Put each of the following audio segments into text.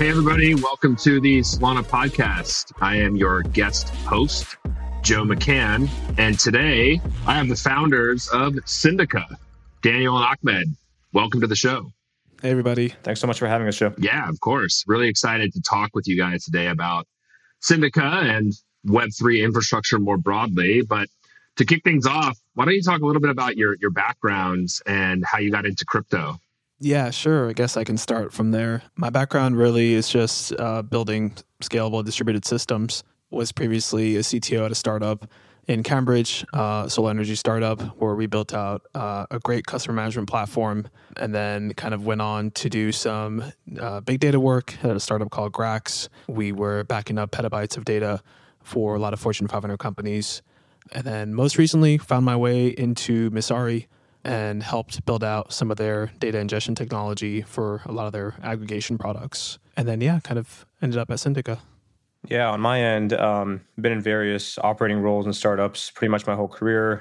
Hey, everybody. Welcome to the Solana podcast. I am your guest host, Joe McCann. And today I have the founders of Syndica, Daniel and Ahmed. Welcome to the show. Hey, everybody. Thanks so much for having us, Joe. Yeah, of course. Really excited to talk with you guys today about Syndica and Web3 infrastructure more broadly. But to kick things off, why don't you talk a little bit about your backgrounds and how you got into crypto? Yeah, sure. I guess I can start from there. My background really is just building scalable distributed systems. Was previously a CTO at a startup in Cambridge, solar energy startup, where we built out a great customer management platform, and then kind of went on to do some big data work at a startup called Grax. We were backing up petabytes of data for a lot of Fortune 500 companies. And then most recently found my way into Messari and helped build out some of their data ingestion technology for a lot of their aggregation products. And then, kind of ended up at Syndica. Yeah, on my end, been in various operating roles in startups pretty much my whole career.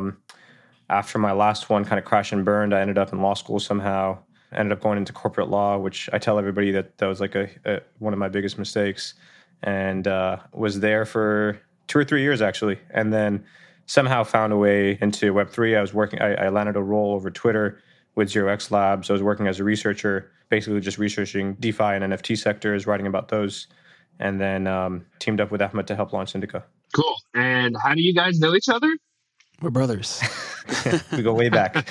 After my last one kind of crashed and burned, I ended up in law school somehow. Ended up going into corporate law, which I tell everybody that was like one of my biggest mistakes. And was there for 2 or 3 years, actually. And then somehow found a way into Web3. I landed a role over Twitter with 0x Labs. I was working as a researcher, basically just researching DeFi and NFT sectors, writing about those, and then teamed up with Ahmed to help launch Syndica. Cool. And how do you guys know each other? We're brothers. We go way back.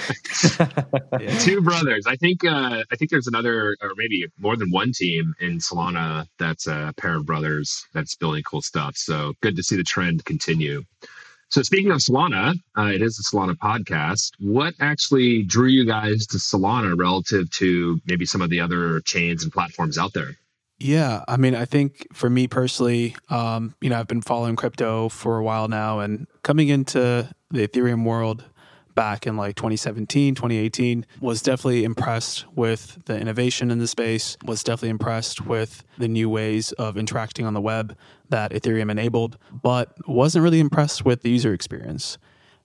Yeah. Two brothers. I think there's another, or maybe more than one team in Solana that's a pair of brothers that's building cool stuff. So good to see the trend continue. So speaking of Solana, it is the Solana podcast. What actually drew you guys to Solana relative to maybe some of the other chains and platforms out there? Yeah, I mean, I think for me personally, I've been following crypto for a while now, and coming into the Ethereum world back in like 2017, 2018, was definitely impressed with the innovation in the space, was definitely impressed with the new ways of interacting on the web that Ethereum enabled, but wasn't really impressed with the user experience.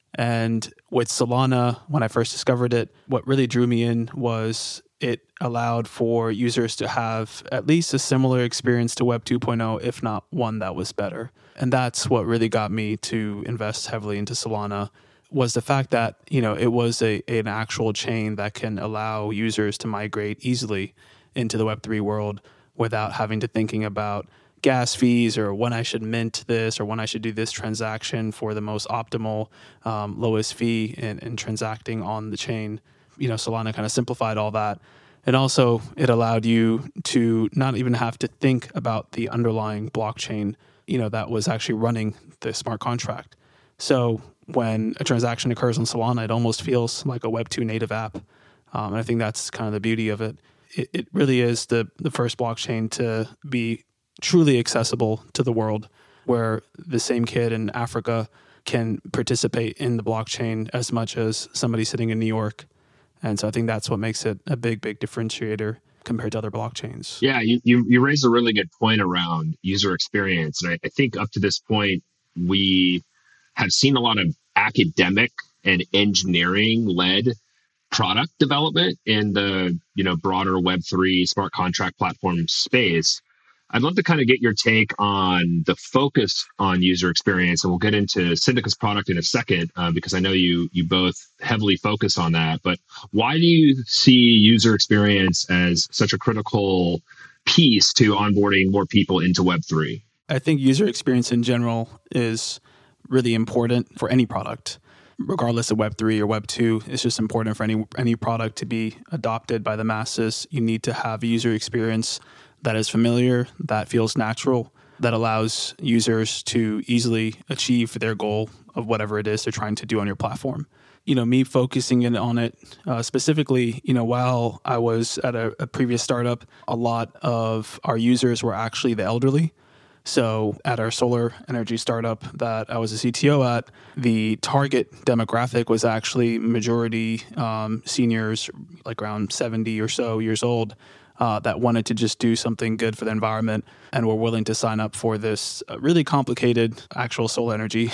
And with Solana, when I first discovered it, what really drew me in was it allowed for users to have at least a similar experience to Web 2.0, if not one that was better. And that's what really got me to invest heavily into Solana, was the fact that, it was an actual chain that can allow users to migrate easily into the Web3 world without having to thinking about gas fees or when I should mint this or when I should do this transaction for the most optimal, lowest fee in transacting on the chain. Solana kind of simplified all that. And also it allowed you to not even have to think about the underlying blockchain, that was actually running the smart contract. So when a transaction occurs on Solana, it almost feels like a Web2 native app. And I think that's kind of the beauty of it. It really is the first blockchain to be truly accessible to the world, where the same kid in Africa can participate in the blockchain as much as somebody sitting in New York. And so I think that's what makes it a big, big differentiator compared to other blockchains. Yeah, you raised a really good point around user experience. And I think up to this point, we have seen a lot of academic and engineering-led product development in the broader Web3 smart contract platform space. I'd love to kind of get your take on the focus on user experience, and we'll get into Syndica's product in a second because I know you both heavily focus on that. But why do you see user experience as such a critical piece to onboarding more people into Web3? I think user experience in general is really important for any product, regardless of Web3 or Web2. It's just important for any product to be adopted by the masses. You need to have a user experience that is familiar, that feels natural, that allows users to easily achieve their goal of whatever it is they're trying to do on your platform. Me focusing in on it specifically, while I was at a previous startup, a lot of our users were actually the elderly. So at our solar energy startup that I was a CTO at, the target demographic was actually majority seniors, like around 70 or so years old. that wanted to just do something good for the environment and were willing to sign up for this really complicated actual solar energy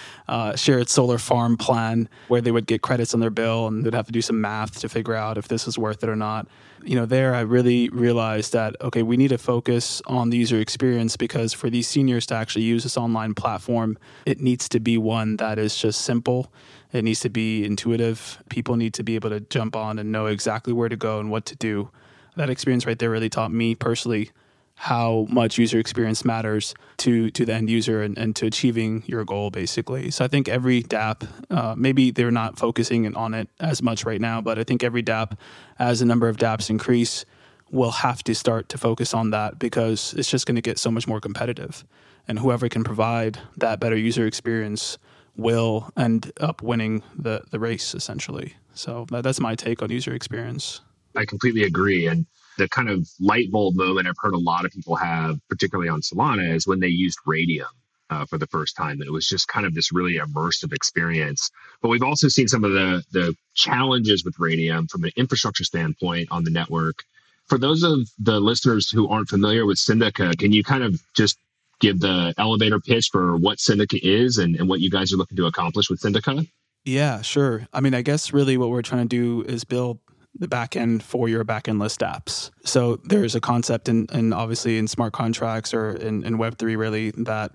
shared solar farm plan where they would get credits on their bill and they'd have to do some math to figure out if this is worth it or not. There I really realized that, okay, we need to focus on the user experience because for these seniors to actually use this online platform, it needs to be one that is just simple. It needs to be intuitive. People need to be able to jump on and know exactly where to go and what to do. That experience right there really taught me personally how much user experience matters to the end user and to achieving your goal, basically. So I think every dApp, maybe they're not focusing on it as much right now, but I think every dApp, as the number of dApps increase, will have to start to focus on that because it's just going to get so much more competitive. And whoever can provide that better user experience will end up winning the race, essentially. So that's my take on user experience. I completely agree. And the kind of light bulb moment I've heard a lot of people have, particularly on Solana, is when they used Raydium for the first time. And it was just kind of this really immersive experience. But we've also seen some of the challenges with Raydium from an infrastructure standpoint on the network. For those of the listeners who aren't familiar with Syndica, can you kind of just give the elevator pitch for what Syndica is and what you guys are looking to accomplish with Syndica? Yeah, sure. I mean, I guess really what we're trying to do is build the backend for your backend-less apps. So there's a concept in obviously in smart contracts or in Web3 really that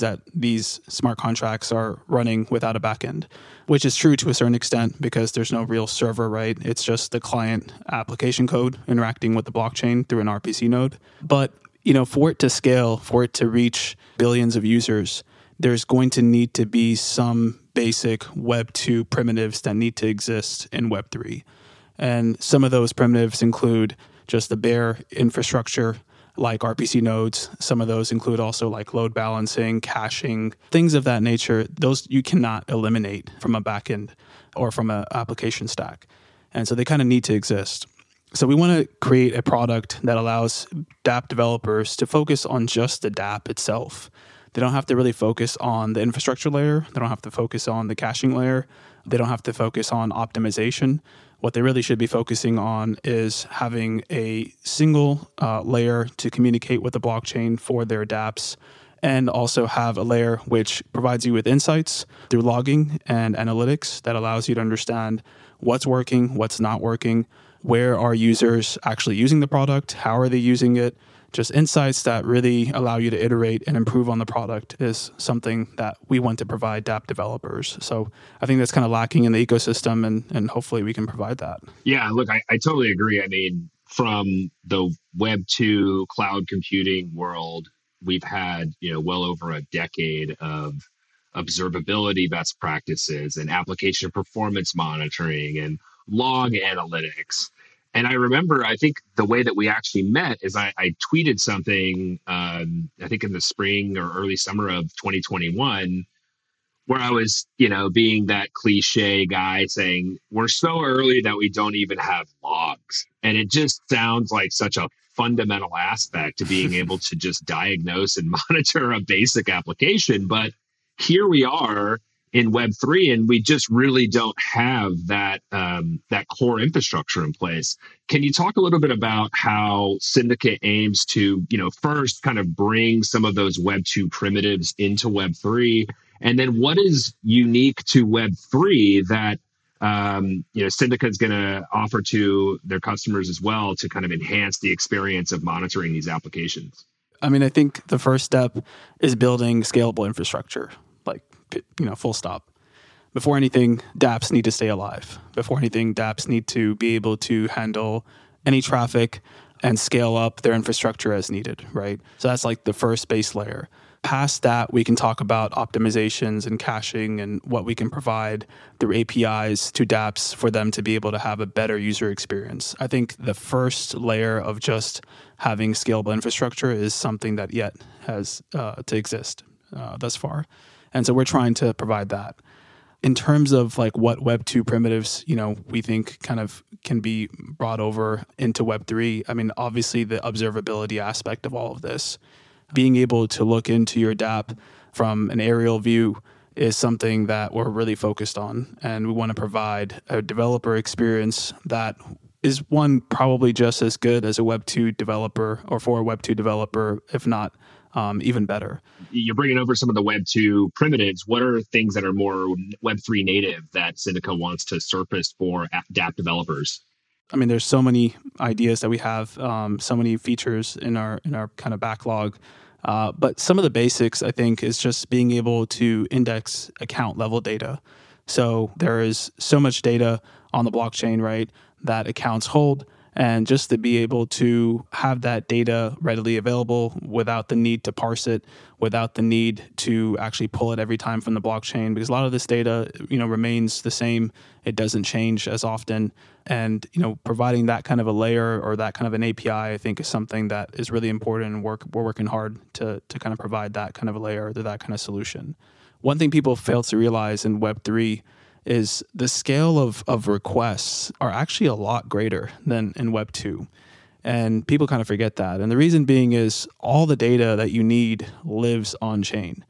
these smart contracts are running without a backend, which is true to a certain extent because there's no real server, right? It's just the client application code interacting with the blockchain through an RPC node. But for it to scale, for it to reach billions of users, there's going to need to be some basic Web 2 primitives that need to exist in Web 3. And some of those primitives include just the bare infrastructure like RPC nodes. Some of those include also like load balancing, caching, things of that nature. Those you cannot eliminate from a backend or from an application stack. And so they kind of need to exist. So we want to create a product that allows dApp developers to focus on just the dApp itself. They don't have to really focus on the infrastructure layer. They don't have to focus on the caching layer. They don't have to focus on optimization. What they really should be focusing on is having a single layer to communicate with the blockchain for their dApps, and also have a layer which provides you with insights through logging and analytics that allows you to understand what's working, what's not working, where are users actually using the product, how are they using it. Just insights that really allow you to iterate and improve on the product is something that we want to provide dApp developers. So I think that's kind of lacking in the ecosystem, and hopefully we can provide that. Yeah, look, I totally agree. I mean, from the Web 2 cloud computing world, we've had well over a decade of observability best practices and application performance monitoring and log analytics. And I remember, I think the way that we actually met is I tweeted something, I think in the spring or early summer of 2021, where I was, being that cliche guy saying, we're so early that we don't even have logs. And it just sounds like such a fundamental aspect to being able to just diagnose and monitor a basic application. But here we are in Web3, and we just really don't have that core infrastructure in place. Can you talk a little bit about how Syndica aims to, first kind of bring some of those Web2 primitives into Web3, and then what is unique to Web3 that Syndica is going to offer to their customers as well to kind of enhance the experience of monitoring these applications? I mean, I think the first step is building scalable infrastructure. Full stop. Before anything, dApps need to stay alive. Before anything, dApps need to be able to handle any traffic and scale up their infrastructure as needed, right? So that's like the first base layer. Past that, we can talk about optimizations and caching and what we can provide through APIs to dApps for them to be able to have a better user experience. I think the first layer of just having scalable infrastructure is something that yet has to exist thus far. And so we're trying to provide that. In terms of like what Web 2 primitives, we think kind of can be brought over into Web 3. I mean, obviously the observability aspect of all of this, being able to look into your dApp from an aerial view is something that we're really focused on. And we want to provide a developer experience that is one probably just as good as a Web 2 developer or for a Web 2 developer, if not even better. You're bringing over some of the Web 2 primitives. What are things that are more Web 3 native that Syndica wants to surface for dApp developers? I mean, there's so many ideas that we have, so many features in our kind of backlog. But some of the basics, I think, is just being able to index account level data. So there is so much data on the blockchain, right, that accounts hold. And just to be able to have that data readily available without the need to parse it, without the need to actually pull it every time from the blockchain, because a lot of this data, remains the same. It doesn't change as often. And, providing that kind of a layer or that kind of an API, I think is something that is really important, and we're working hard to kind of provide that kind of a layer or that kind of solution. One thing people fail to realize in Web3 is the scale of requests are actually a lot greater than in Web 2. And people kind of forget that. And the reason being is all the data that you need lives on chain.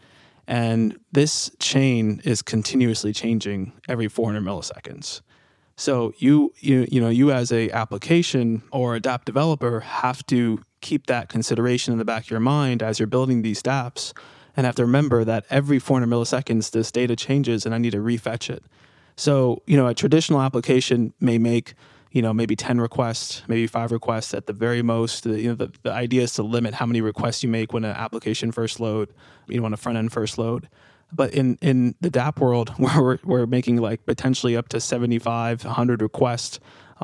And this chain is continuously changing every 400 milliseconds. So you as a application or a dApp developer have to keep that consideration in the back of your mind as you're building these dApps, and have to remember that every 400 milliseconds this data changes and I need to refetch it. So, a traditional application may make, maybe 10 requests, maybe 5 requests at the very most. The idea is to limit how many requests you make when an application first load, when a front end first load. But in the dApp world, where we're making like potentially up to 75, 100 requests,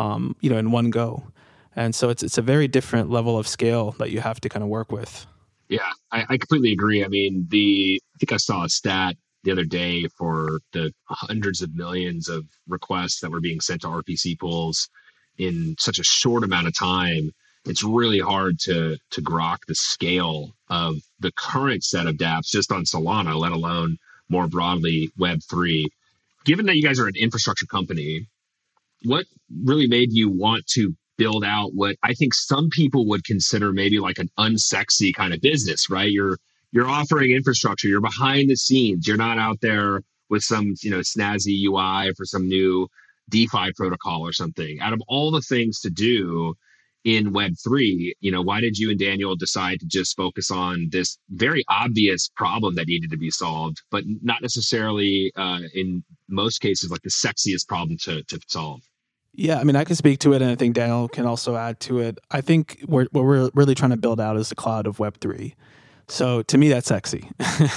in one go. And so it's a very different level of scale that you have to kind of work with. Yeah, I completely agree. I mean, I think I saw a stat the other day for the hundreds of millions of requests that were being sent to RPC pools in such a short amount of time. It's really hard to grok the scale of the current set of dApps just on Solana, let alone more broadly Web3. Given that you guys are an infrastructure company, what really made you want to build out what I think some people would consider maybe like an unsexy kind of business, right? You're offering infrastructure, you're behind the scenes, you're not out there with some, snazzy UI for some new DeFi protocol or something. Out of all the things to do in Web3, why did you and Daniel decide to just focus on this very obvious problem that needed to be solved, but not necessarily in most cases like the sexiest problem to solve? Yeah, I mean, I can speak to it, and I think Daniel can also add to it. I think what we're really trying to build out is the cloud of Web3. So to me, that's sexy.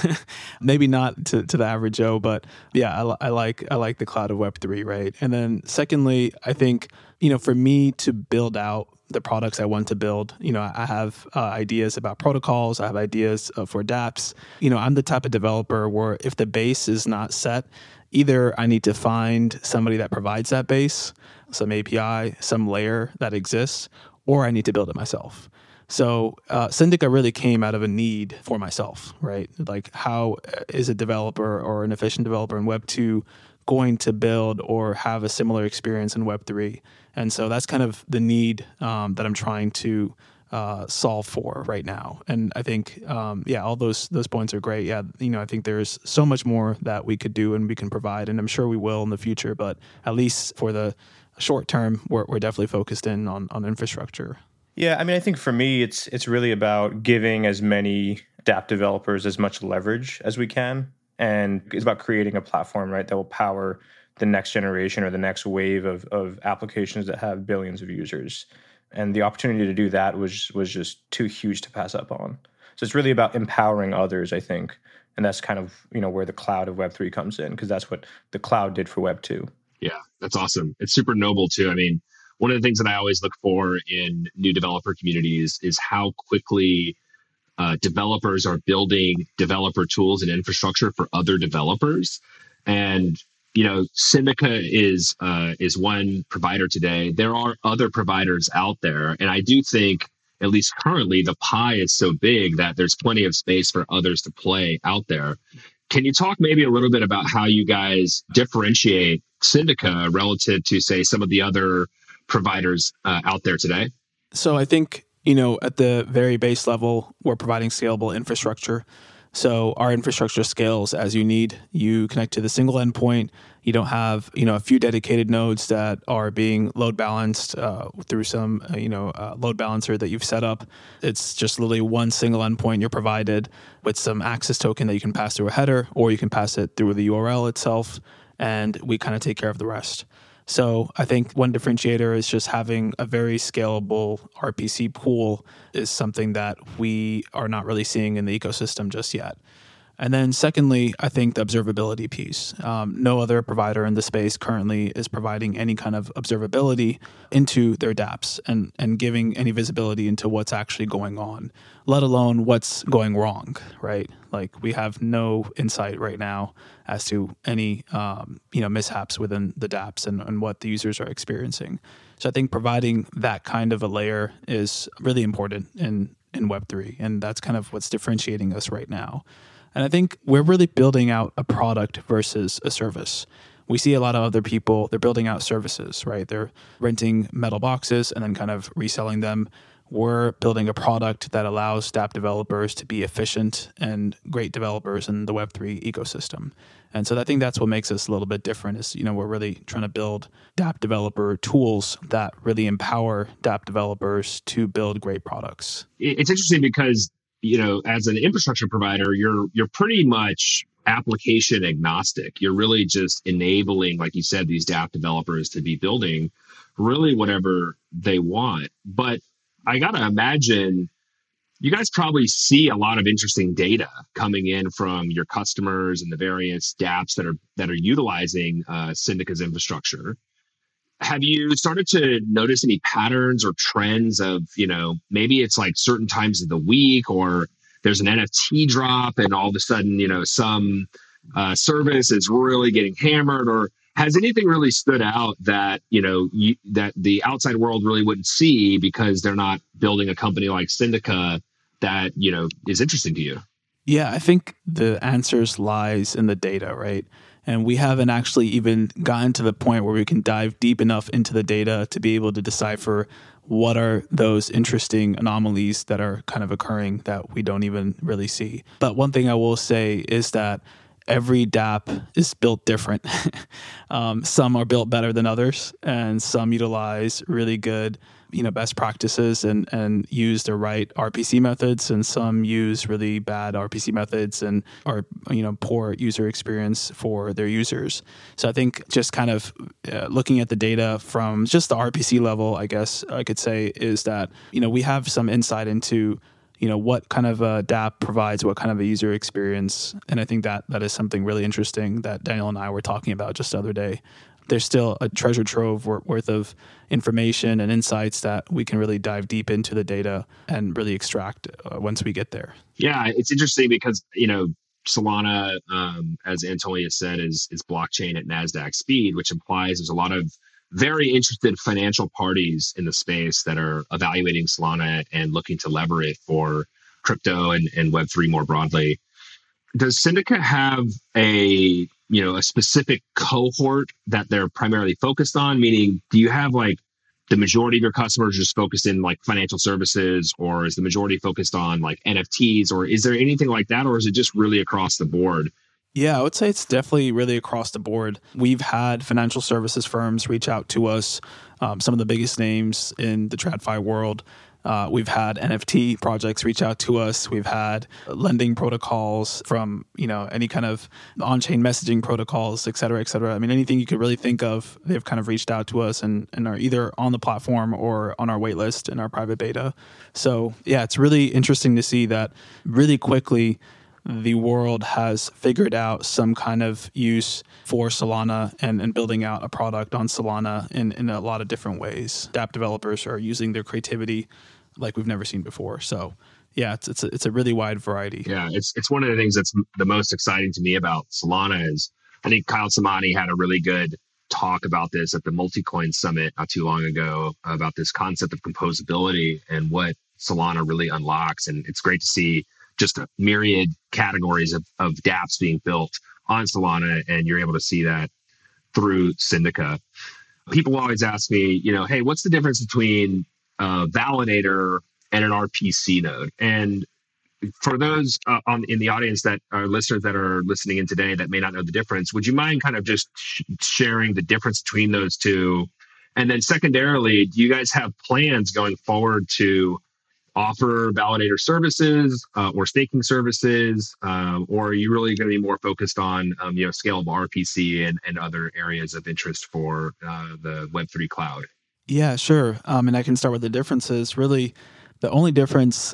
Maybe not to the average Joe, but yeah, I like the cloud of Web3, right? And then secondly, I think, for me to build out the products I want to build, I have ideas about protocols. I have ideas for dApps. I'm the type of developer where if the base is not set, either I need to find somebody that provides that base, some API, some layer that exists, or I need to build it myself. So Syndica really came out of a need for myself, right? Like, how is a developer or an efficient developer in Web 2 going to build or have a similar experience in Web 3? And so that's kind of the need that I'm trying to solve for right now. And I think, all those points are great. Yeah, I think there's so much more that we could do and we can provide, and I'm sure we will in the future. But at least for the short term, we're definitely focused in on infrastructure. Yeah, I mean, I think for me, it's really about giving as many dApp developers as much leverage as we can. And it's about creating a platform, right, that will power the next generation or the next wave of applications that have billions of users. And the opportunity to do that was just too huge to pass up on. So it's really about empowering others, I think. And that's kind of, where the cloud of Web3 comes in, because that's what the cloud did for Web 2. Yeah, that's awesome. It's super noble too. I mean, one of the things that I always look for in new developer communities is how quickly developers are building developer tools and infrastructure for other developers. And Syndica is one provider today. There are other providers out there, and I do think, at least currently, the pie is so big that there's plenty of space for others to play out there. Can you talk maybe a little bit about how you guys differentiate Syndica relative to, say, some of the other providers out there today? So I think, at the very base level, we're providing scalable infrastructure. So our infrastructure scales as you need. You connect to the single endpoint. You don't have, a few dedicated nodes that are being load balanced through some, load balancer that you've set up. It's just literally one single endpoint you're provided with some access token that you can pass through a header, or you can pass it through the URL itself, and we kind of take care of the rest. So I think one differentiator is just having a very scalable RPC pool is something that we are not really seeing in the ecosystem just yet. And then secondly, I think the observability piece. No other provider in the space currently is providing any kind of observability into their dApps and giving any visibility into what's actually going on, let alone what's going wrong, right? Like we have no insight right now as to any mishaps within the dApps and what the users are experiencing. So I think providing that kind of a layer is really important in Web3, and that's kind of what's differentiating us right now. And I think we're really building out a product versus a service. We see a lot of other people, they're building out services, right? They're renting metal boxes and then kind of reselling them. We're building a product that allows dApp developers to be efficient and great developers in the Web3 ecosystem. And so I think that's what makes us a little bit different is, we're really trying to build dApp developer tools that really empower dApp developers to build great products. It's interesting because as an infrastructure provider, you're pretty much application agnostic. You're really just enabling, like you said, these dApp developers to be building really whatever they want. But I got to imagine you guys probably see a lot of interesting data coming in from your customers and the various dApps that are utilizing Syndica's infrastructure. Have you started to notice any patterns or trends of, maybe it's like certain times of the week or there's an NFT drop and all of a sudden, some service is really getting hammered, or has anything really stood out that, that the outside world really wouldn't see because they're not building a company like Syndica that, is interesting to you? Yeah, I think the answers lies in the data, right? And we haven't actually even gotten to the point where we can dive deep enough into the data to be able to decipher what are those interesting anomalies that are kind of occurring that we don't even really see. But one thing I will say is that every dApp is built different. Some are built better than others, and some utilize really good best practices and use the right RPC methods, and some use really bad RPC methods and or poor user experience for their users. So I think just kind of looking at the data from just the RPC level, I guess I could say is that we have some insight into what kind of a dApp provides what kind of a user experience, and I think that is something really interesting that Daniel and I were talking about just the other day. There's still a treasure trove worth of information and insights that we can really dive deep into the data and really extract once we get there. Yeah, it's interesting because, Solana, as Antonio said, is blockchain at NASDAQ speed, which implies there's a lot of very interested financial parties in the space that are evaluating Solana and looking to lever it for crypto and Web3 more broadly. Does Syndica have a specific cohort that they're primarily focused on? Meaning, do you have like the majority of your customers just focused in like financial services, or is the majority focused on like NFTs, or is there anything like that, or is it just really across the board? Yeah, I would say it's definitely really across the board. We've had financial services firms reach out to us, some of the biggest names in the TradFi world. We've had NFT projects reach out to us. We've had lending protocols from, any kind of on-chain messaging protocols, et cetera, et cetera. I mean, anything you could really think of, they've kind of reached out to us and are either on the platform or on our waitlist in our private beta. So yeah, it's really interesting to see that really quickly the world has figured out some kind of use for Solana and building out a product on Solana in a lot of different ways. dApp developers are using their creativity like we've never seen before. So yeah, it's a really wide variety. Yeah, it's one of the things that's the most exciting to me about Solana is I think Kyle Samani had a really good talk about this at the Multicoin Summit not too long ago about this concept of composability and what Solana really unlocks. And it's great to see just a myriad categories of dApps being built on Solana, and you're able to see that through Syndica. People always ask me, hey, what's the difference between a validator and an RPC node? And For those in the audience that are listeners that are listening in today that may not know the difference, would you mind kind of just sharing the difference between those two? And then secondarily, do you guys have plans going forward to offer validator services or staking services, or are you really going to be more focused on scalable RPC and other areas of interest for the Web3 cloud? Yeah, sure. And I can start with the differences. Really, the only difference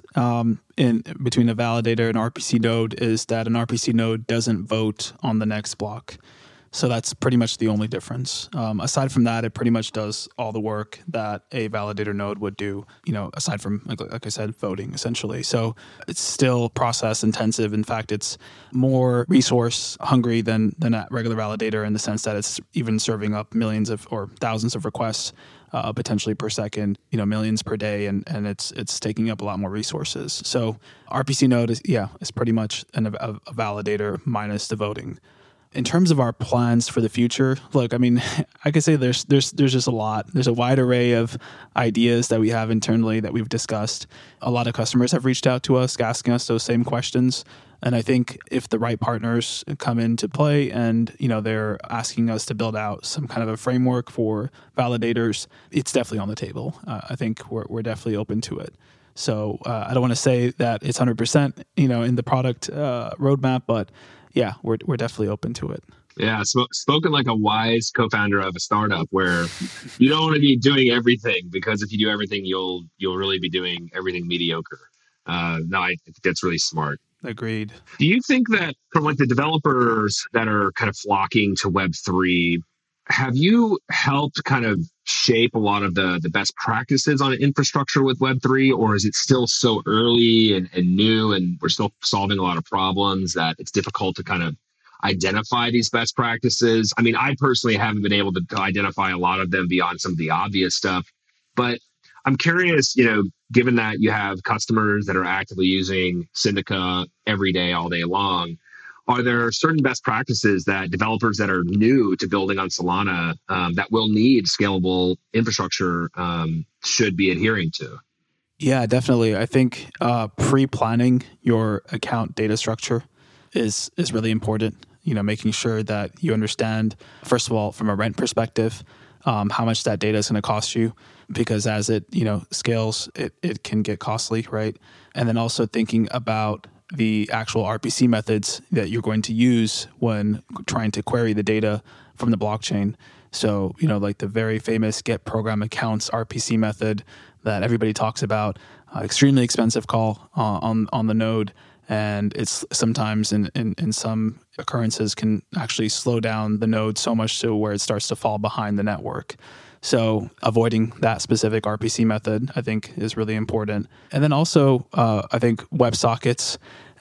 in between a validator and RPC node is that an RPC node doesn't vote on the next block. So that's pretty much the only difference. Aside from that, it pretty much does all the work that a validator node would do, aside from, like I said, voting, essentially. So it's still process intensive. In fact, it's more resource hungry than a regular validator in the sense that it's even serving up millions of or thousands of requests potentially per second, millions per day, and it's taking up a lot more resources. So RPC node is pretty much a validator minus the voting. In terms of our plans for the future, look, I mean, I could say there's just a lot. There's a wide array of ideas that we have internally that we've discussed. A lot of customers have reached out to us, asking us those same questions. And I think if the right partners come into play and, they're asking us to build out some kind of a framework for validators, it's definitely on the table. I think we're definitely open to it. So I don't want to say that it's 100%, in the product roadmap, but yeah, we're definitely open to it. Yeah, spoken like a wise co-founder of a startup, where you don't want to be doing everything, because if you do everything, you'll really be doing everything mediocre. No, I think that's really smart. Agreed. Do you think that from like the developers that are kind of flocking to Web3, have you helped kind of shape a lot of the best practices on infrastructure with Web3, or is it still so early and new, and we're still solving a lot of problems that it's difficult to kind of identify these best practices? I mean, I personally haven't been able to identify a lot of them beyond some of the obvious stuff, but I'm curious, given that you have customers that are actively using Syndica every day, all day long, are there certain best practices that developers that are new to building on Solana that will need scalable infrastructure should be adhering to? Yeah, definitely. I think pre-planning your account data structure is really important. Making sure that you understand, first of all, from a rent perspective, how much that data is going to cost you, because as it scales, it can get costly, right? And then also thinking about the actual RPC methods that you're going to use when trying to query the data from the blockchain. So, like the very famous get program accounts RPC method that everybody talks about, extremely expensive call on the node. And it's sometimes in some occurrences can actually slow down the node so much to where it starts to fall behind the network. So avoiding that specific RPC method, I think, is really important. And then also, I think WebSockets,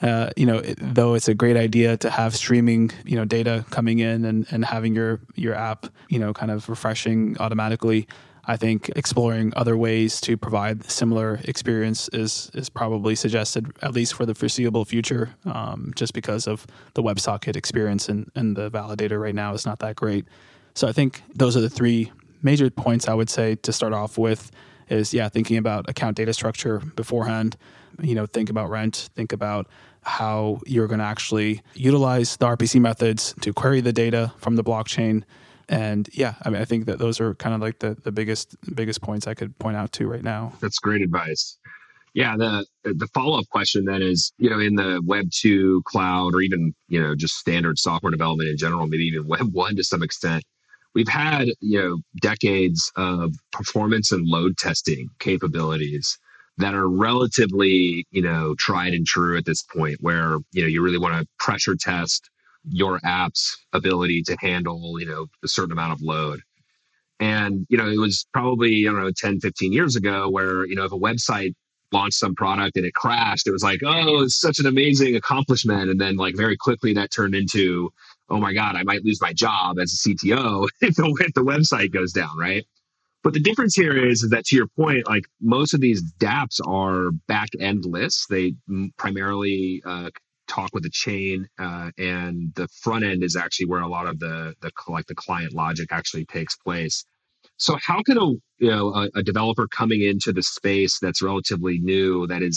though it's a great idea to have streaming, data coming in and having your app, kind of refreshing automatically, I think exploring other ways to provide similar experience is probably suggested, at least for the foreseeable future, just because of the WebSocket experience and the validator right now is not that great. So I think those are the three major points I would say to start off with is, thinking about account data structure beforehand, think about rent, think about how you're going to actually utilize the RPC methods to query the data from the blockchain. And I think that those are kind of like the biggest points I could point out to right now. That's great advice. Yeah, the follow-up question then is, in the Web 2 cloud, or even, just standard software development in general, maybe even Web 1 to some extent, we've had, decades of performance and load testing capabilities that are relatively, tried and true at this point, where, you really want to pressure test your app's ability to handle, a certain amount of load. And, it was probably, 10, 15 years ago where, if a website launched some product and it crashed, it was like, oh, it's such an amazing accomplishment. And then like very quickly that turned into, oh my God, I might lose my job as a CTO if the website goes down, right? But the difference here is that, to your point, like most of these dApps are back-endless. They primarily talk with a chain, and the front end is actually where a lot of the client logic actually takes place. So how can a developer coming into the space that's relatively new, that is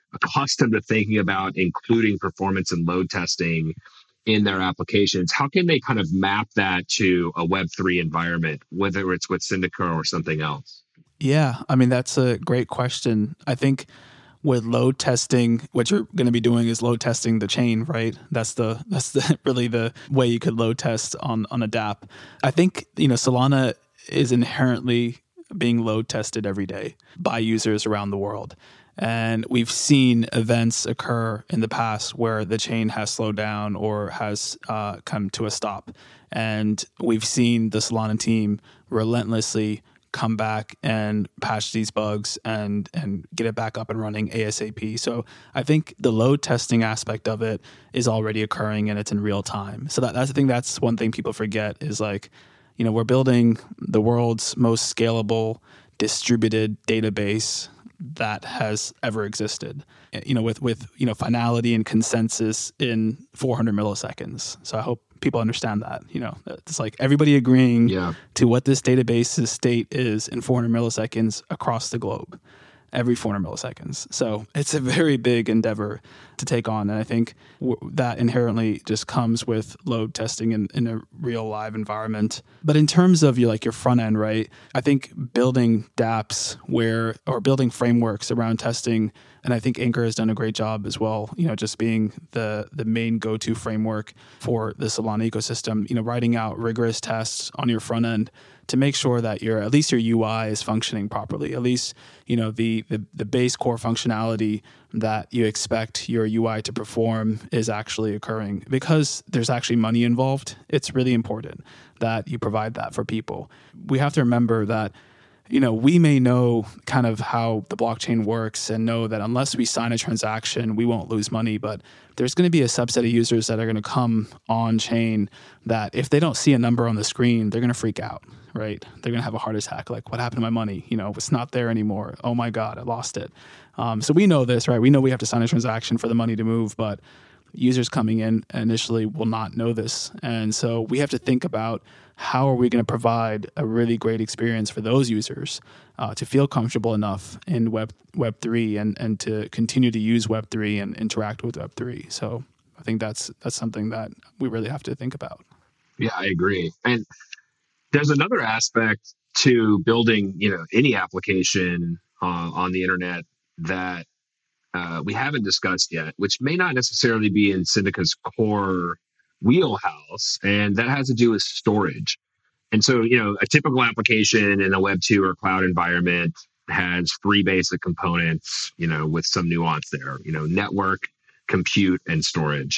accustomed to thinking about including performance and load testing in their applications, how can they kind of map that to a Web3 environment, whether it's with Syndica or something else? Yeah, I mean, that's a great question. I think with load testing, what you're going to be doing is load testing the chain, right? That's really the way you could load test on a dApp. I think, Solana is inherently being load tested every day by users around the world. And we've seen events occur in the past where the chain has slowed down or has come to a stop. And we've seen the Solana team relentlessly come back and patch these bugs and get it back up and running ASAP. So I think the load testing aspect of it is already occurring and it's in real time. So that's I think that's one thing people forget is like, we're building the world's most scalable distributed database that has ever existed, with finality and consensus in 400 milliseconds. So I hope people understand that, it's like everybody agreeing to what this database's state is in 400 milliseconds across the globe, every 400 milliseconds. So it's a very big endeavor to take on. And I think that inherently just comes with load testing in a real live environment. But in terms of your front end, right, I think building dApps or building frameworks around testing, and I think Anchor has done a great job as well, just being the main go-to framework for the Solana ecosystem, writing out rigorous tests on your front end to make sure that at least your UI is functioning properly. At least, the base core functionality that you expect your UI to perform is actually occurring. Because there's actually money involved, it's really important that you provide that for people. We have to remember that we may know kind of how the blockchain works and know that unless we sign a transaction, we won't lose money. But there's going to be a subset of users that are going to come on chain that if they don't see a number on the screen, they're going to freak out, right? They're going to have a heart attack. Like, what happened to my money? It's not there anymore. Oh my God, I lost it. So we know this, right? We know we have to sign a transaction for the money to move, but users coming in initially will not know this. And so we have to think about how are we going to provide a really great experience for those users to feel comfortable enough in Web3 and to continue to use Web3 and interact with Web3. So I think that's something that we really have to think about. Yeah, I agree. And there's another aspect to building, any application on the internet that we haven't discussed yet, which may not necessarily be in Syndica's core wheelhouse, and that has to do with storage. And so, a typical application in a Web2 or cloud environment has three basic components, with some nuance there, network, compute, and storage.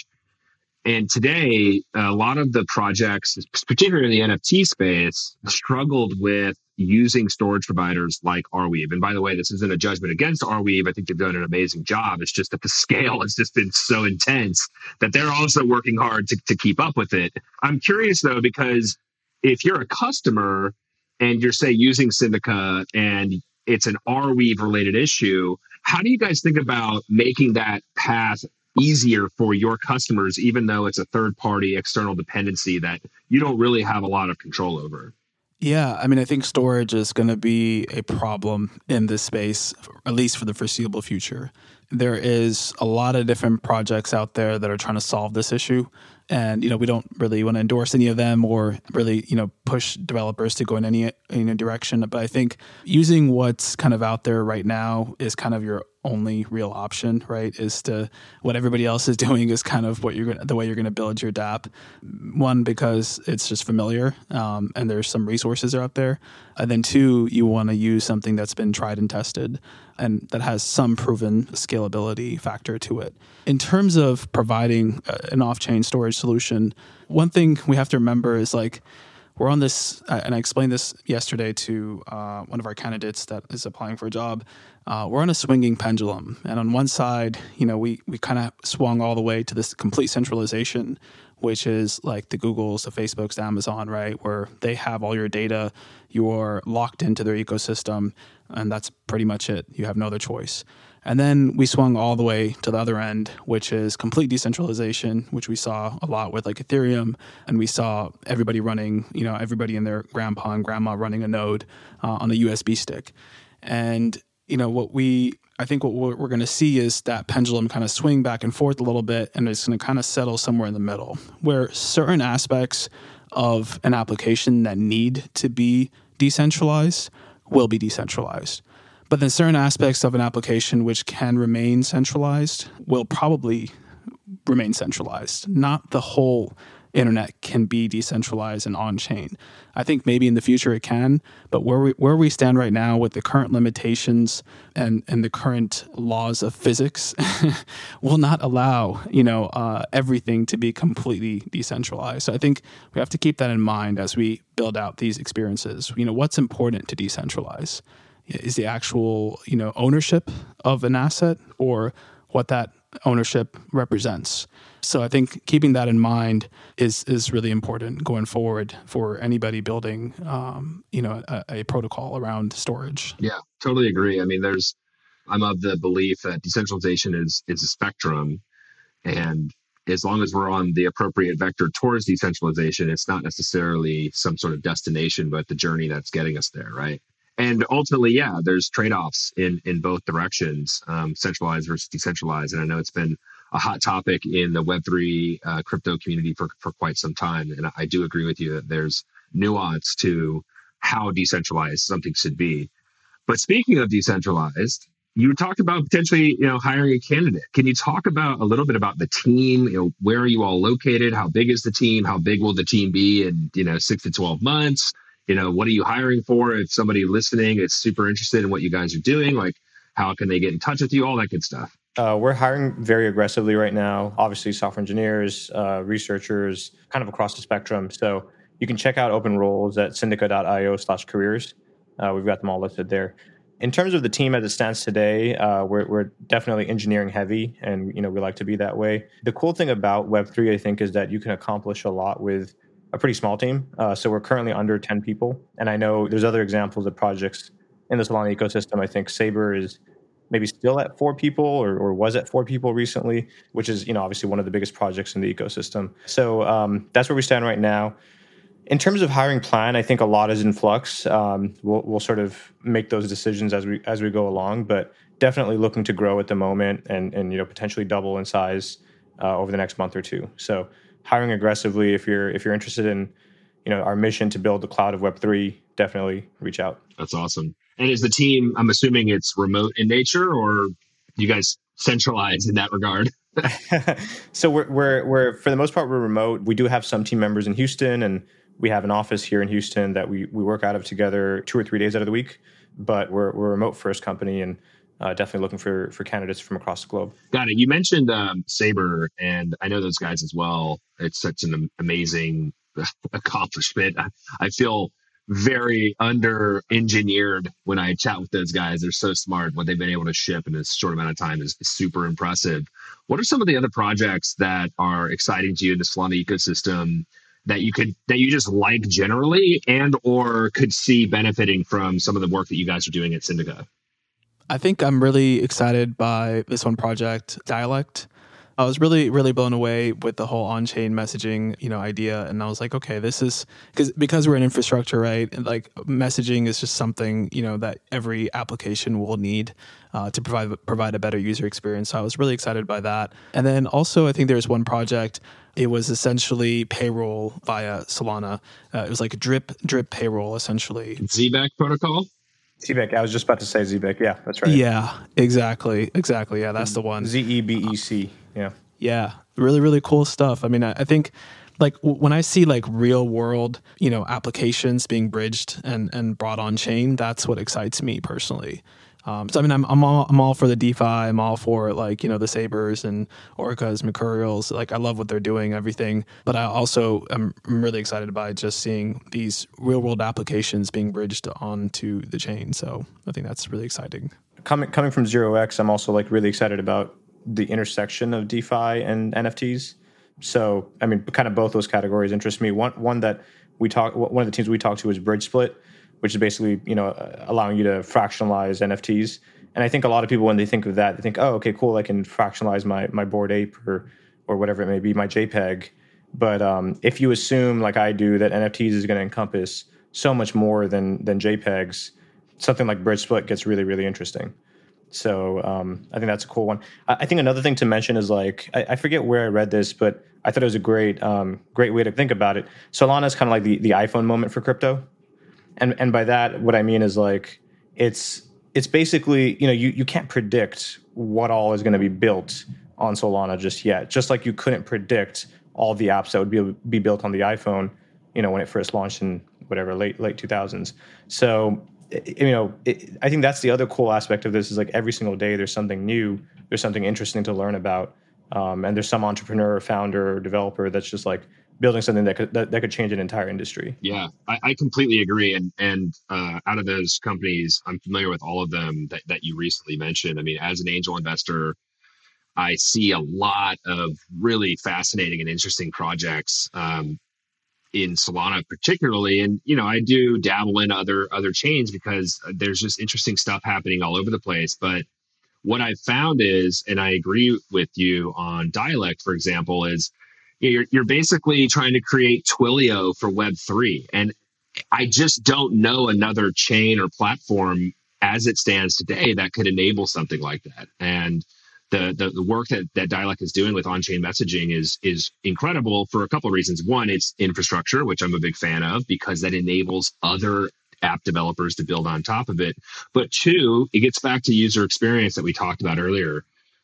And today, a lot of the projects, particularly in the NFT space, struggled with using storage providers like Arweave. And by the way, this isn't a judgment against Arweave. I think they've done an amazing job. It's just that the scale has just been so intense that they're also working hard to keep up with it. I'm curious, though, because if you're a customer and you're, say, using Syndica and it's an Arweave related issue, how do you guys think about making that path easier for your customers, even though it's a third-party external dependency that you don't really have a lot of control over? Yeah, I mean, I think storage is going to be a problem in this space, at least for the foreseeable future. There is a lot of different projects out there that are trying to solve this issue. And, we don't really want to endorse any of them or really, push developers to go in any direction. But I think using what's kind of out there right now is kind of your only real option, right? Is to what everybody else is doing is kind of the way you're going to build your dApp. One, because it's just familiar and there's some resources out there. And then two, you want to use something that's been tried and tested and that has some proven scalability factor to it. In terms of providing an off-chain storage solution, one thing we have to remember is we're on this, and I explained this yesterday to one of our candidates that is applying for a job. We're on a swinging pendulum. And on one side, we kind of swung all the way to this complete centralization, which is like the Googles, the Facebooks, the Amazon, right? Where they have all your data, you're locked into their ecosystem, and that's pretty much it. You have no other choice. And then we swung all the way to the other end, which is complete decentralization, which we saw a lot with Ethereum. And we saw everybody running, everybody and their grandpa and grandma running a node on a USB stick. And I think what we're going to see is that pendulum kind of swing back and forth a little bit, and it's going to kind of settle somewhere in the middle, where certain aspects of an application that need to be decentralized will be decentralized. But then certain aspects of an application which can remain centralized will probably remain centralized. Not the whole internet can be decentralized and on-chain. I think maybe in the future it can, but where we stand right now with the current limitations and the current laws of physics will not allow, everything to be completely decentralized. So I think we have to keep that in mind as we build out these experiences. What's important to decentralize? Is the actual, ownership of an asset or what that ownership represents. So I think keeping that in mind is really important going forward for anybody building, a protocol around storage. Yeah, totally agree. I mean, I'm of the belief that decentralization is a spectrum, and as long as we're on the appropriate vector towards decentralization, it's not necessarily some sort of destination, but the journey that's getting us there, right? And ultimately, yeah, there's trade-offs in both directions, centralized versus decentralized. And I know it's been a hot topic in the Web3 crypto community for quite some time. And I do agree with you that there's nuance to how decentralized something should be. But speaking of decentralized, you talked about potentially, hiring a candidate. Can you talk about a little bit about the team? Where are you all located? How big is the team? How big will the team be in, 6 to 12 months? What are you hiring for? If somebody listening is super interested in what you guys are doing, like how can they get in touch with you? All that good stuff. We're hiring very aggressively right now. Obviously, software engineers, researchers, kind of across the spectrum. So you can check out open roles at syndica.io/careers. We've got them all listed there. In terms of the team as it stands today, we're definitely engineering heavy, and we like to be that way. The cool thing about Web3, I think, is that you can accomplish a lot with a pretty small team. So we're currently under 10 people. And I know there's other examples of projects in the Solana ecosystem. I think Saber is maybe still at 4 people or was at 4 people recently, which is, obviously one of the biggest projects in the ecosystem. So that's where we stand right now. In terms of hiring plan, I think a lot is in flux. We'll sort of make those decisions as we go along, but definitely looking to grow at the moment and potentially double in size over the next month or two. So hiring aggressively, if you're interested in, our mission to build the cloud of Web3, definitely reach out. That's awesome. And is the team, I'm assuming it's remote in nature, or you guys centralized in that regard? So we're for the most part, we're remote. We do have some team members in Houston, and we have an office here in Houston that we work out of together 2 or 3 days out of the week. But we're a remote first company, and definitely looking for candidates from across the globe. Got it. You mentioned Saber, and I know those guys as well. It's such an amazing accomplishment. I feel very under-engineered when I chat with those guys. They're so smart. What they've been able to ship in a short amount of time is super impressive. What are some of the other projects that are exciting to you in the Solana ecosystem that you just like generally, and or could see benefiting from some of the work that you guys are doing at Syndica? I think I'm really excited by this one project, Dialect. I was really, really blown away with the whole on-chain messaging, idea. And I was like, okay, this is because we're in infrastructure, right? And like messaging is just something, that every application will need to provide a better user experience. So I was really excited by that. And then also, I think there's one project. It was essentially payroll via Solana. It was like a drip payroll, essentially. ZBEC protocol? ZBEC. I was just about to say ZBEC. Yeah, that's right. Yeah, exactly. Yeah, that's the one. ZEBEC. Yeah. Yeah. Really, really cool stuff. I mean, I think like when I see like real world, applications being bridged and brought on chain, that's what excites me personally. So I mean, I'm all for the DeFi. I'm all for like, the Sabers and Orcas, Mercurials. Like I love what they're doing, everything. But I also am really excited by just seeing these real world applications being bridged onto the chain. So I think that's really exciting. Coming from 0x, I'm also like really excited about the intersection of DeFi and NFTs. So I mean, kind of both those categories interest me. One of the teams we talked to is Bridge Split, which is basically, allowing you to fractionalize NFTs. And I think a lot of people, when they think of that, they think, oh, okay, cool, I can fractionalize my Bored Ape or whatever it may be, my JPEG. But if you assume, like I do, that NFTs is going to encompass so much more than JPEGs, something like bridge split gets really, really interesting. So I think that's a cool one. I think another thing to mention is like, I forget where I read this, but I thought it was a great way to think about it. Solana is kind of like the iPhone moment for crypto. And by that, what I mean is like, it's basically, you can't predict what all is going to be built on Solana just yet. Just like you couldn't predict all the apps that would be built on the iPhone, when it first launched in whatever, late 2000s. So, I think that's the other cool aspect of this is like every single day there's something new, there's something interesting to learn about. And there's some entrepreneur, founder, or developer that's just like building something that could change an entire industry. Yeah, I completely agree. And out of those companies, I'm familiar with all of them that you recently mentioned. I mean, as an angel investor, I see a lot of really fascinating and interesting projects in Solana particularly. And, I do dabble in other chains because there's just interesting stuff happening all over the place. But what I've found is, and I agree with you on Dialect, for example, is you're basically trying to create Twilio for Web3. And I just don't know another chain or platform as it stands today that could enable something like that. And the work that Dialect is doing with on-chain messaging is incredible for a couple of reasons. One, it's infrastructure, which I'm a big fan of because that enables other app developers to build on top of it. But two, it gets back to user experience that we talked about earlier.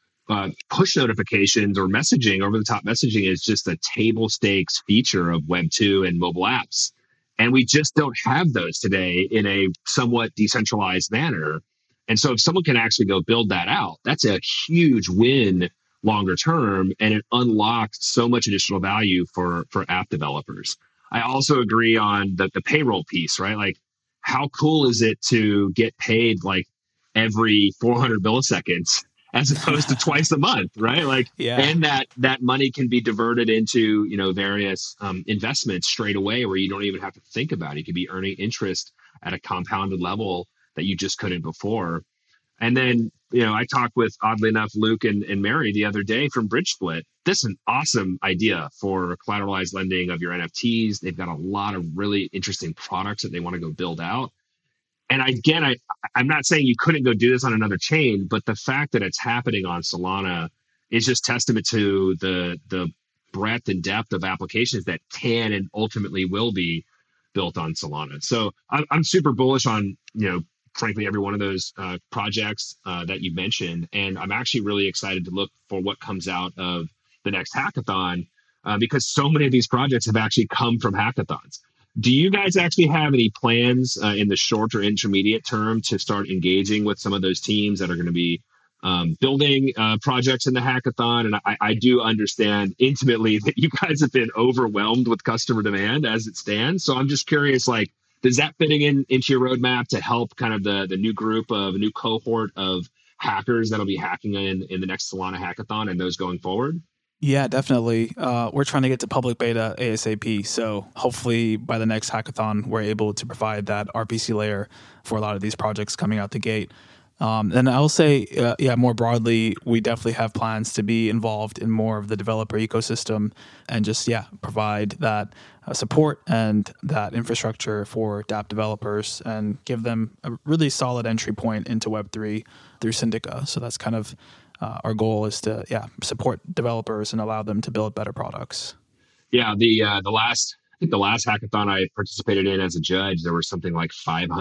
Push notifications or messaging, over-the-top messaging is just a table stakes feature of Web 2 and mobile apps. And we just don't have those today in a somewhat decentralized manner. And so if someone can actually go build that out, that's a huge win longer term. And it unlocked so much additional value for app developers. I also agree on the payroll piece, right? Like, how cool is it to get paid like every 400 milliseconds as opposed to twice a month, right? Like, yeah. And that money can be diverted into, various investments straight away where you don't even have to think about it. You could be earning interest at a compounded level that you just couldn't before. And then, I talked with, oddly enough, Luke and Mary the other day from Bridge Split. This is an awesome idea for collateralized lending of your NFTs. They've got a lot of really interesting products that they want to go build out. And again, I'm not saying you couldn't go do this on another chain, but the fact that it's happening on Solana is just testament to the breadth and depth of applications that can and ultimately will be built on Solana. So I'm super bullish on, frankly, every one of those projects that you mentioned. And I'm actually really excited to look for what comes out of the next hackathon because so many of these projects have actually come from hackathons. Do you guys actually have any plans in the short or intermediate term to start engaging with some of those teams that are going to be building projects in the hackathon? And I do understand intimately that you guys have been overwhelmed with customer demand as it stands. So I'm just curious, like, does that fitting into your roadmap to help kind of the new group of a new cohort of hackers that'll be hacking in the next Solana hackathon and those going forward? Yeah, definitely. We're trying to get to public beta ASAP. So hopefully by the next hackathon, we're able to provide that RPC layer for a lot of these projects coming out the gate. And I'll say, more broadly, we definitely have plans to be involved in more of the developer ecosystem and just, provide that support and that infrastructure for dApp developers and give them a really solid entry point into Web3 through Syndica. So that's kind of our goal is to, support developers and allow them to build better products. Yeah, the last hackathon I participated in as a judge, there were something like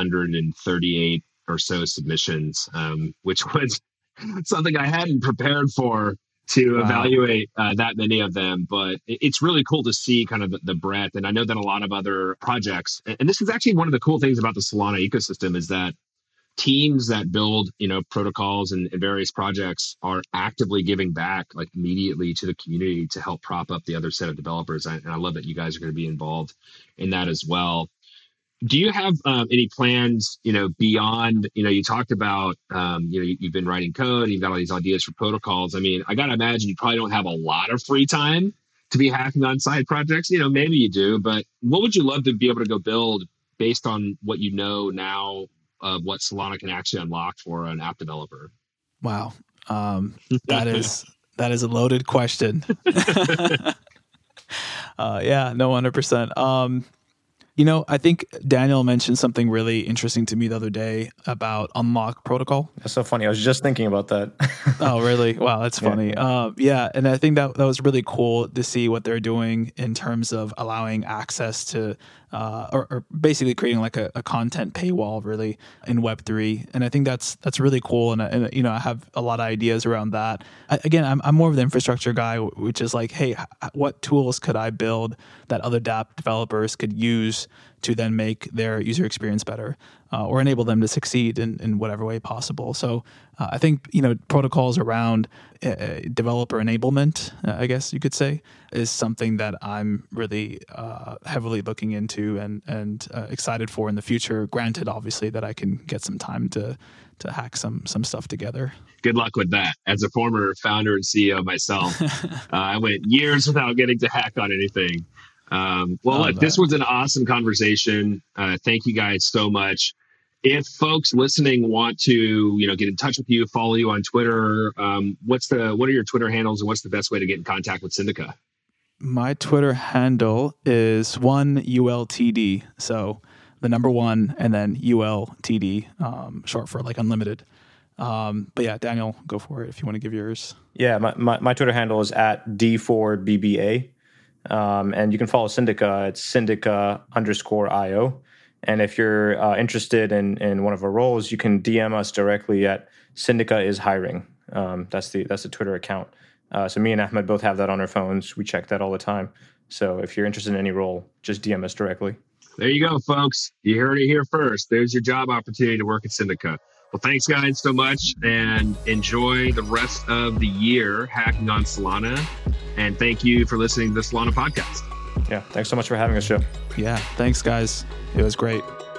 538 or so submissions, which was something I hadn't prepared for to evaluate that many of them. But it's really cool to see kind of the breadth. And I know that a lot of other projects, and this is actually one of the cool things about the Solana ecosystem, is that teams that build, protocols and various projects are actively giving back like immediately to the community to help prop up the other set of developers. And I love that you guys are going to be involved in that as well. Do you have any plans, beyond, you talked about, you've been writing code, you've got all these ideas for protocols. I mean, I got to imagine you probably don't have a lot of free time to be hacking on side projects. Maybe you do, but what would you love to be able to go build based on what you know now of what Solana can actually unlock for an app developer? Wow. That is a loaded question. 100%. I think Daniel mentioned something really interesting to me the other day about Unlock Protocol. That's so funny. I was just thinking about that. Oh, really? Wow, that's funny. Yeah, and I think that was really cool to see what they're doing in terms of allowing access to, or basically creating like a content paywall, really, in Web3. And I think that's really cool. And I have a lot of ideas around that. Again, I'm more of the infrastructure guy, which is like, hey, what tools could I build that other dApp developers could use to then make their user experience better, or enable them to succeed in whatever way possible. So I think, protocols around developer enablement, I guess you could say, is something that I'm really heavily looking into and excited for in the future. Granted, obviously, that I can get some time to hack some stuff together. Good luck with that. As a former founder and CEO myself, I went years without getting to hack on anything. Look, this was an awesome conversation. Thank you guys so much. If folks listening want to, get in touch with you, follow you on Twitter, what are your Twitter handles and what's the best way to get in contact with Syndica? My Twitter handle is 1ULTD. So the number 1 and then ULTD, short for like unlimited. But yeah, Daniel, go for it if you want to give yours. Yeah, my Twitter handle is @D4BBA. And you can follow Syndica. It's Syndica_IO. And if you're interested in one of our roles, you can DM us directly at Syndica is hiring. That's the Twitter account. So me and Ahmed both have that on our phones. We check that all the time. So if you're interested in any role, just DM us directly. There you go, folks. You heard it here first. There's your job opportunity to work at Syndica. Well, thanks, guys, so much, and enjoy the rest of the year hacking on Solana. And thank you for listening to the Solana podcast. Yeah, thanks so much for having us, Joe. Yeah, thanks, guys. It was great.